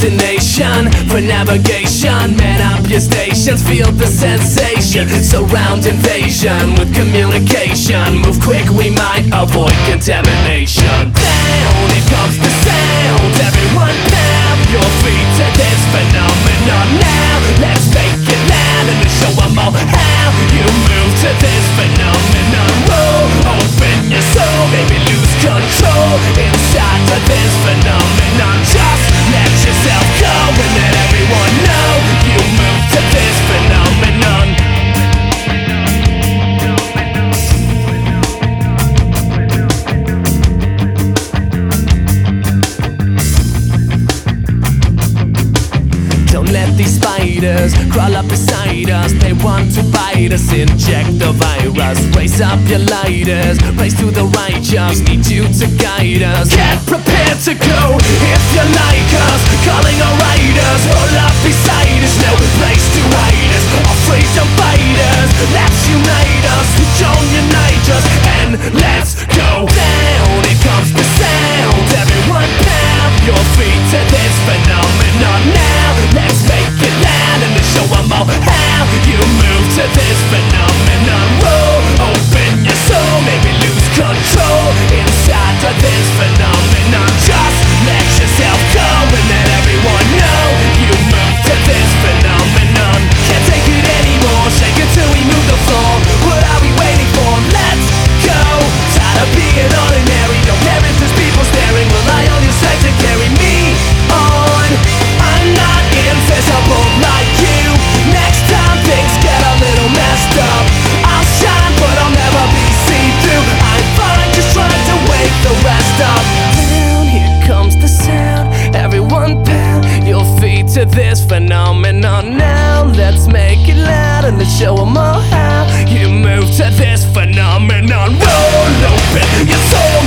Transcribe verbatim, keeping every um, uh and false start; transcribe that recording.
destination for navigation. Man up your stations, feel the sensation. Surround invasion with communication. Move quick, we might avoid contamination. Down, here comes the sound. Everyone pound your feet to this phenomenon now. Let's make it loud and show them all how you move to this phenomenon. Roll, open your soul, maybe lose control inside of this phenomenon. Just let yourself go and let everyone know you move to this phenomenon. Don't let these spiders crawl up beside us. They want to bite us, inject the virus. Raise up your lighters, raise to the righteous. Need you to guide us. Get prepared to go if you like us. Calling our riders, roll up beside us. No place to hide us. Our freedom fighters, let's unite us. We don't unite us, and let's go down. Here comes the sound. Everyone pound your feet to this phenomenon now. Let's make it loud and show them all how you move to this phenomenon. Roll, open your soul, maybe lose control inside of this phenomenon. Just let yourself go and let everyone know you move to this phenomenon. Can't take it anymore, shake it till we move the floor. What are we waiting for? Let's go. Tired of being ordinary, don't care if there's people staring. Rely on your strength to carry me on. I'm not invisible like you. Next time things get a little messed up, I'll shine but I'll never be see-through. I'm fine just trying to wake the rest up. Down, here comes the sound. Everyone pound your feet to this phenomenon now. Let's make it loud and let's show them all how you move to this phenomenon. Roll open your soul,